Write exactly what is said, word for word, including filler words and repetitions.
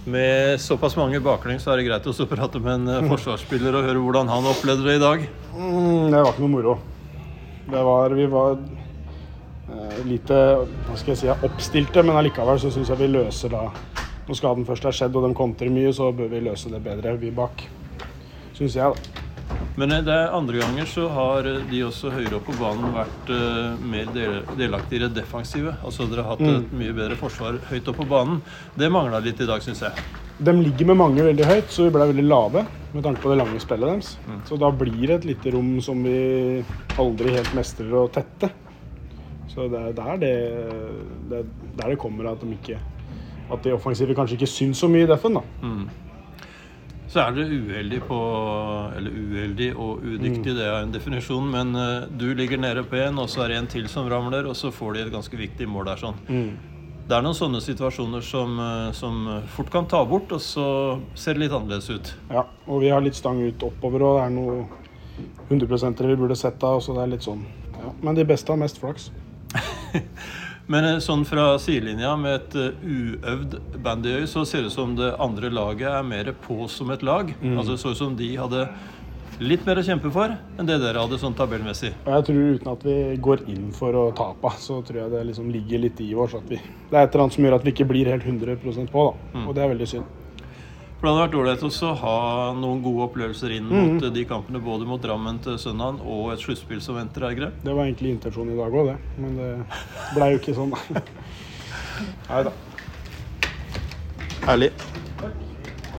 Med såpass mange baklengs så er det greit å prate med en forsvarsspiller og høre hvordan han opplevde det i dag. Mm, det var ikke noe moro. Det var, vi var eh, lite, hva skal jeg si, oppstilte, men allikevel så synes jeg vi løser da, når skaden først er skjedd og de kontrer mye, så bør vi løse det bedre, vi bak, synes jeg da. Men det er andre ganger så har de også høyere opp på banen vært uh, mer del, delaktige defensive. Altså dere har hatt et mm. mye bedre forsvar høyt opp på banen. Det manglet litt i dag, synes jeg. De ligger med mange veldig høyt, så vi ble veldig lave med tanke på det lange spillet deres. Mm. Så da blir det et lite rom som vi aldri helt mestrer å tette. Så det er der det, det, der det kommer at de, ikke, at de offensive kanskje ikke syns så mye i defen da. Mm. Så er det uheldig på, eller uheldig og udyktig, mm. det er en definisjon, men uh, du ligger nede på en, og så er det en til som ramler, og så får de et ganske viktig mål der sånn. Mm. Det er noen sånne situasjoner som, uh, som fort kan ta bort, og så ser det litt annerledes ut. Ja, og vi har litt stang ut oppover, og det er noe hundre prosent vi burde sette av, så det er litt sånn. Ja. Men de beste har mest flaks. Men sånn fra sidelinja med et uh, uøvd bandyøy så ser det ut som det andre laget er mer på som et lag. Mm. Altså så ut som de hadde litt mer å kjempe for enn det dere hadde sånn tabellmessig. Og jeg tror uten at vi går inn for å tape, så tror jeg det liksom ligger litt i oss at vi, det er et eller annet som gjør at vi ikke blir helt hundre prosent på da. Mm. Og det er veldig synd. For det hadde vært dårlig også å ha noen gode opplevelser inn mm. mot de kampene, både mot Drammen til søndagen og et sluttspill som venter, er greit? Det var egentlig intensjonen i dag også, det. Men det ble jo ikke sånn. Neida. Herlig.